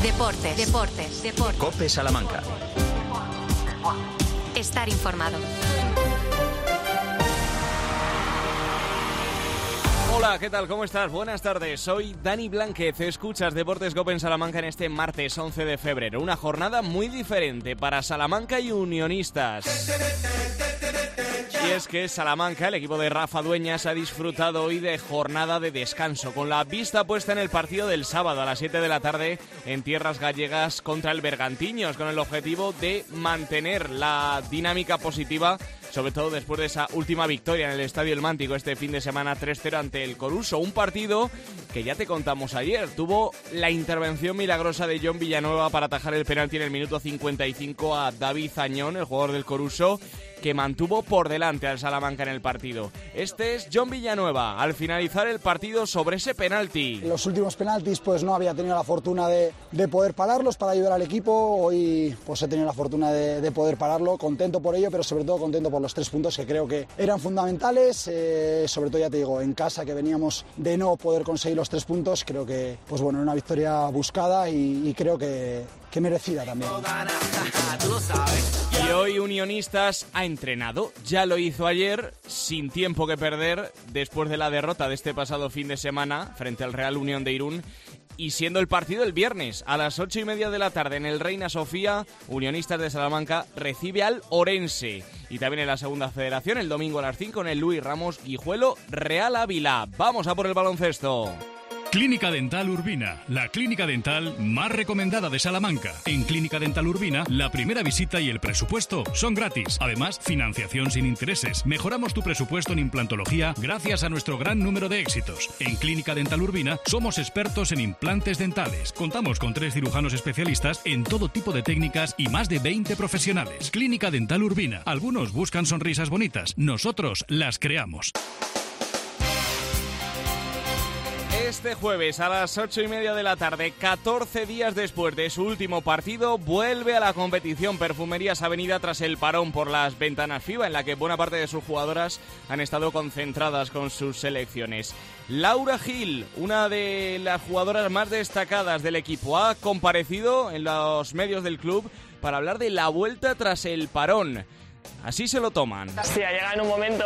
Deportes. COPE Salamanca. Estar informado. Hola, ¿qué tal? ¿Cómo estás? Buenas tardes, soy Dani Blánquez. Escuchas Deportes COPE en Salamanca en este martes 11 de febrero. Una jornada muy diferente para Salamanca y Unionistas. Y es que Salamanca, el equipo de Rafa Dueñas, ha disfrutado hoy de jornada de descanso, con la vista puesta en el partido del sábado a las 7 de la tarde en tierras gallegas contra el Bergantiños, con el objetivo de mantener la dinámica positiva, sobre todo después de esa última victoria en el Estadio El Mántico este fin de semana 3-0 ante el Coruso. Un partido que ya te contamos ayer. Tuvo la intervención milagrosa de John Villanueva para atajar el penalti en el minuto 55 a David Añón, el jugador del Coruso, que mantuvo por delante al Salamanca en el partido. Este es John Villanueva al finalizar el partido sobre ese penalti. En los últimos penaltis pues no había tenido la fortuna de poder pararlos para ayudar al equipo. Hoy pues he tenido la fortuna de poder pararlo. Contento por ello, pero sobre todo contento por los 3 puntos que creo que eran fundamentales. Sobre todo, ya te digo, en casa, que veníamos de no poder conseguir los 3 puntos. Creo que pues bueno, una victoria buscada y creo que merecida también. Y hoy Unionistas ha entrenado, ya lo hizo ayer, sin tiempo que perder, después de la derrota de este pasado fin de semana frente al Real Unión de Irún, y siendo el partido el viernes a las 8:30 de la tarde en el Reina Sofía. Unionistas de Salamanca recibe al Orense. Y también en la segunda federación, el domingo a las 5 en el Luis Ramos Guijuelo Real Ávila. Vamos a por el baloncesto. Clínica Dental Urbina, la clínica dental más recomendada de Salamanca. En Clínica Dental Urbina, la primera visita y el presupuesto son gratis. Además, financiación sin intereses. Mejoramos tu presupuesto en implantología gracias a nuestro gran número de éxitos. En Clínica Dental Urbina somos expertos en implantes dentales. Contamos con 3 cirujanos especialistas en todo tipo de técnicas y más de 20 profesionales. Clínica Dental Urbina. Algunos buscan sonrisas bonitas. Nosotros las creamos. Este jueves a las 8:30 de la tarde, 14 días después de su último partido, vuelve a la competición Perfumerías Avenida tras el parón por las ventanas FIBA, en la que buena parte de sus jugadoras han estado concentradas con sus selecciones. Laura Gil, una de las jugadoras más destacadas del equipo, ha comparecido en los medios del club para hablar de la vuelta tras el parón. Así se lo toman. Sí, ha llegado en un momento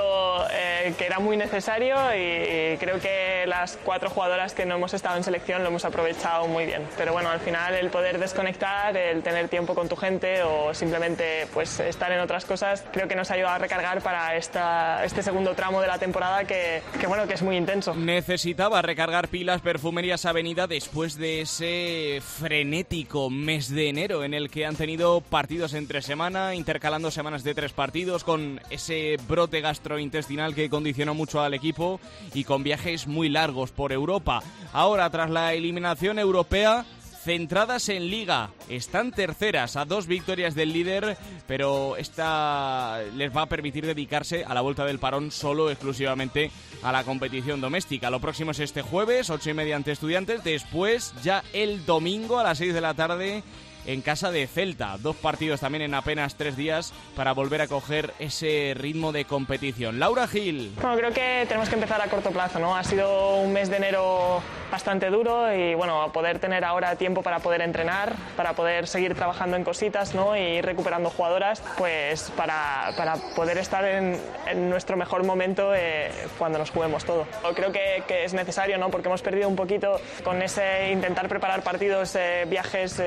que era muy necesario y creo que las 4 jugadoras que no hemos estado en selección lo hemos aprovechado muy bien. Pero bueno, al final el poder desconectar, el tener tiempo con tu gente o simplemente pues estar en otras cosas, creo que nos ha ayudado a recargar para este segundo tramo de la temporada que bueno, que es muy intenso. Necesitaba recargar pilas Perfumerías Avenida después de ese frenético mes de enero en el que han tenido partidos entre semana, intercalando semanas de 3 partidos, con ese brote gastrointestinal que condicionó mucho al equipo y con viajes muy largos por Europa. Ahora, tras la eliminación europea, centradas en Liga, están terceras a 2 victorias del líder, pero esta les va a permitir dedicarse a la vuelta del parón solo exclusivamente a la competición doméstica. Lo próximo es este jueves, 8:30 ante Estudiantes, después ya el domingo a las 6 de la tarde en casa de Celta. 2 partidos también en apenas 3 días para volver a coger ese ritmo de competición. Laura Gil. Bueno, creo que tenemos que empezar a corto plazo, ¿no? Ha sido un mes de enero bastante duro y bueno, poder tener ahora tiempo para poder entrenar, para poder seguir trabajando en cositas, ¿no? Y ir recuperando jugadoras, pues para poder estar en nuestro mejor momento cuando nos juguemos todo. Creo que es necesario, ¿no? Porque hemos perdido un poquito con ese intentar preparar partidos, viajes.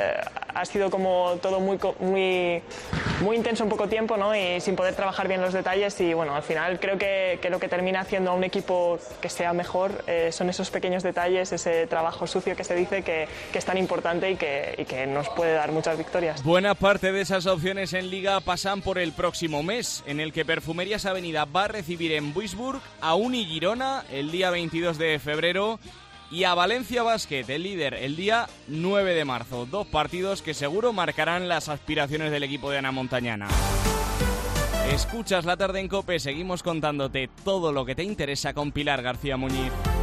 Ha sido como todo muy intenso en poco tiempo, ¿no? Y sin poder trabajar bien los detalles y bueno, al final creo que lo que termina haciendo a un equipo que sea mejor son esos pequeños detalles, ese trabajo sucio que se dice que es tan importante y que nos puede dar muchas victorias. Buena parte de esas opciones en Liga pasan por el próximo mes, en el que Perfumerías Avenida va a recibir en Duisburg a Uni Girona el día 22 de febrero y a Valencia Basket, el líder, el día 9 de marzo. 2 partidos que seguro marcarán las aspiraciones del equipo de Ana Montañana. Escuchas La Tarde en COPE, seguimos contándote todo lo que te interesa con Pilar García Muñiz.